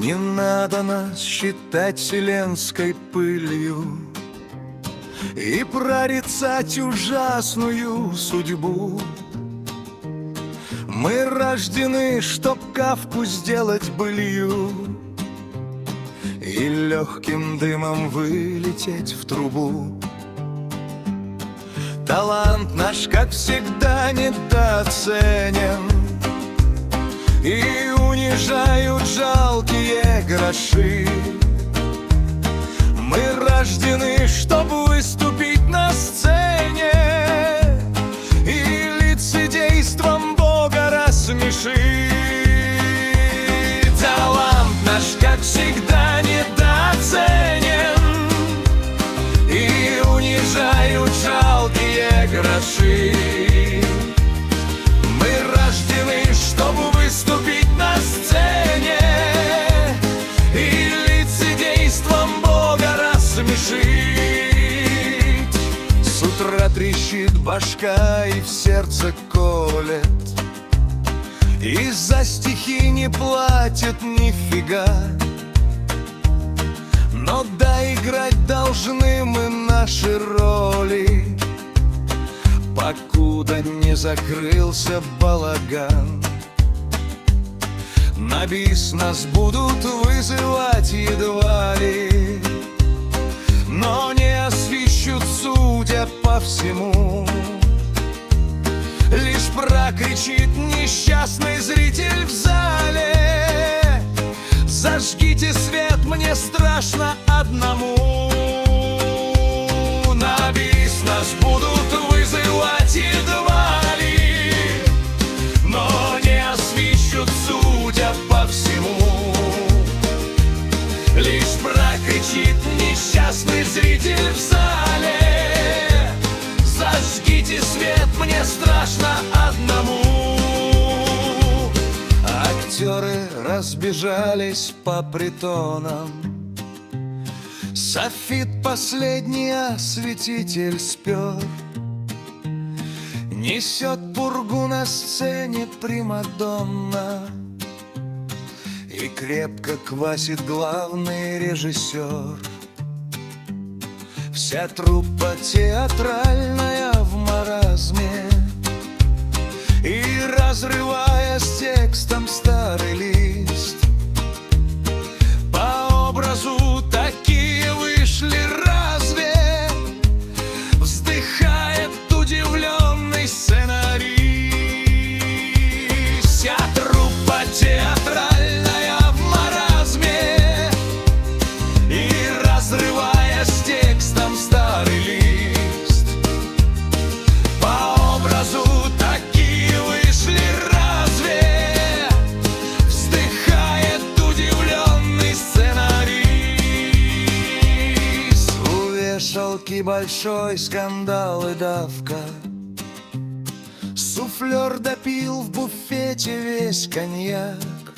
Не надо нас считать вселенской пылью и прорицать ужасную судьбу. Мы рождены, чтоб Кафку сделать былью и легким дымом вылететь в трубу. Талант наш, как всегда, недооценен, и унижают жалкие гроши. Мы рождены, чтобы выступить на сцене и лицедейством Бога рассмешить. Талант наш, как всегда, недооценен, и унижают жалкие гроши. Мы рождены, чтобы выступить на сцене и лицедейством Бога рассмешить. С утра трещит башка и в сердце колет, и за стихи не платят нифига. Но доиграть должны мы наши роли, покуда не закрылся балаган. На бис нас будут вызывать едва ли, но не освищут, судя по всему. Лишь прокричит несчастный зритель в зале: зажгите свет, мне страшно одному. На бис нас будут вызывать едва ли, но не освищут, судя по всему. Лишь прокричит несчастный зритель в зале: зажгите свет, мне страшно одному. Актеры разбежались по притонам, софит последний осветитель спер. Несет пургу на сцене примадонна, и крепко квасит главный режиссер. Вся труппа театральная в маразме, и разрывая с текстом старый лист, по образу такие вышли разве? Вздыхает удивленный сценарист. Вся труппа театральная в маразме, и разрывая с текстом старый лист, по образу такие вышли разве? Вздыхает удивленный сценарист. У вешалки большой скандал и давка, суфлер допил в буфете весь коньяк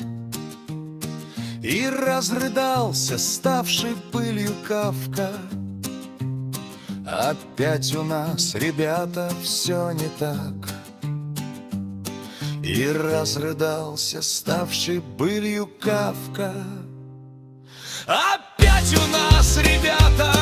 и разрыдался, ставший пылью Кафка. Опять у нас, ребята, все не так. И разрыдался, ставший пылью Кафка. Опять у нас, ребята,